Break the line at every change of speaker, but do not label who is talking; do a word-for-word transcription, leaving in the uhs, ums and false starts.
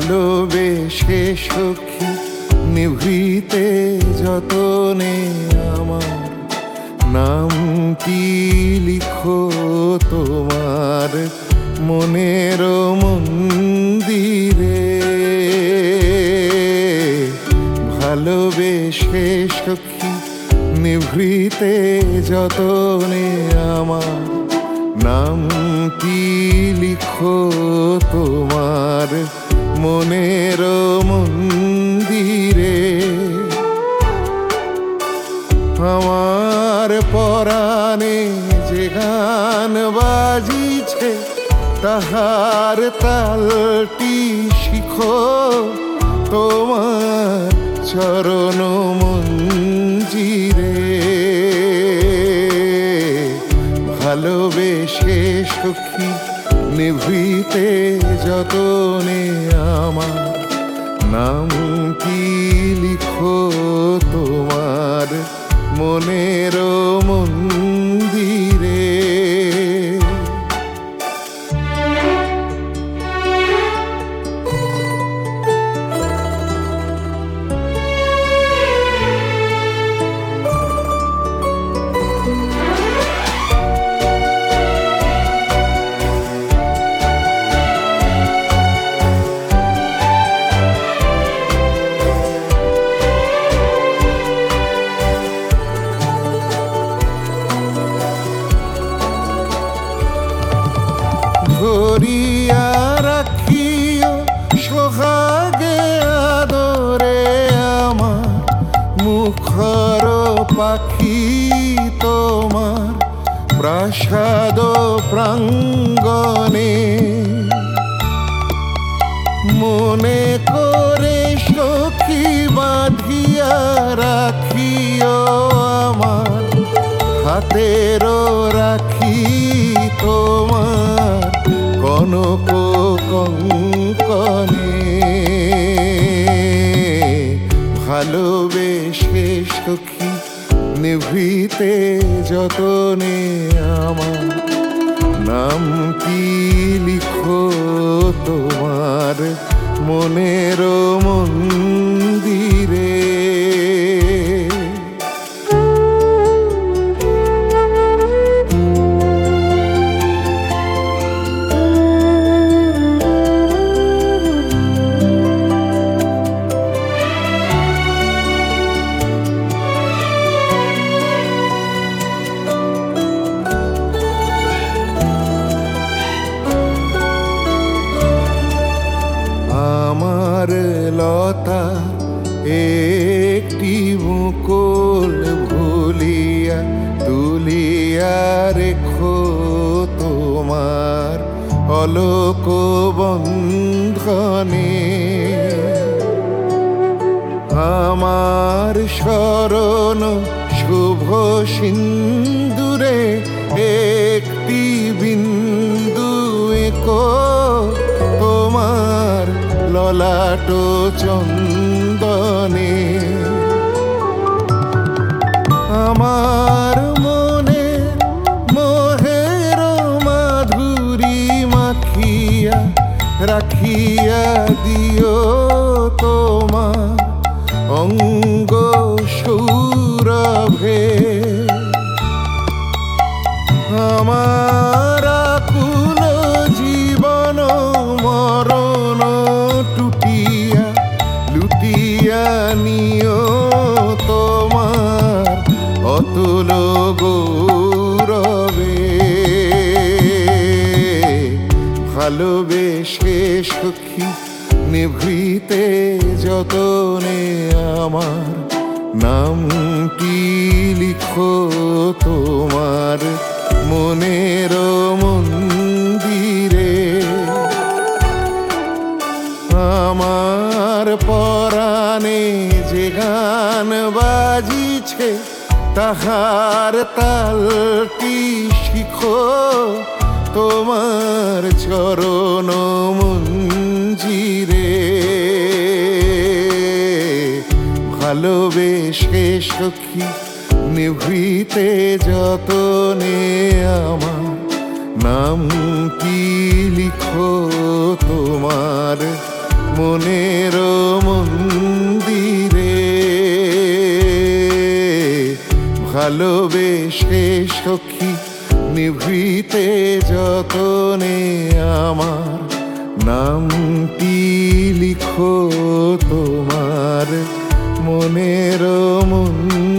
ভালোবেসে সখী নিভৃতে যতনে আমার নামটি লিখো তোমার মনের মন্দিরে। ভালোবেসে সখী নিভৃতে যতনে আমার নামটি লিখো তোমার মনের মন্দিরে। আমার পরাণে যে গান বাজিছে তাহার তালটি শিখো তোমার চরণ মঞ্জিরে। ভালোবেসে সখী নিভৃতে যতনে আমার নামটি লিখো তোমার মনের মন্দিরে। ধরিয়া রাখিও সোহাগে আদরে আমার মুখর পাখি তোমার প্রাসাদ প্রাঙ্গণে। মনে করে সখী বাঁধিয়া রাখিও আমার হাতের রাখি তোমার কনক কঙ্কণে। ভালোবেসে সখী নিভৃতে যতনে আমার নামটি লিখো তোমার মনের মন্দিরে। আমার লতা একটি মুকুল ভুলিয়া তুলিয়া রেখো তোমার অলোক বন্ধনে। আমার শরণ শুভ সিন্দুরে একটি বিন্দু একো তোমার ললাট চন্দনে। আমার মনে মোহের মাধুরী মাখিয়া রাখিয়া দিও তোমার অঙ্গ সৌরভে। আমার আকুল জীবন মরণ টুটিয়া লুটিয়া নিও তোমার অতুল গৌরবে। ভালোবেসে সখী নিভৃতে যতনে আমার নামটি লিখো তোমার মনের মন্দিরে। আমার পরাণে যে গান বাজিছে তাহার তালটি শিখো তোমার চরণ মঞ্জিরে। ভালোবেসে সখী নিভৃতে যতনে আমার নামটি লিখো তোমার মনের মন্দিরে ভালোবেসে সখী নিভৃতে যতনে আমার নামটি লিখো তোমার মনের মন্দিরে।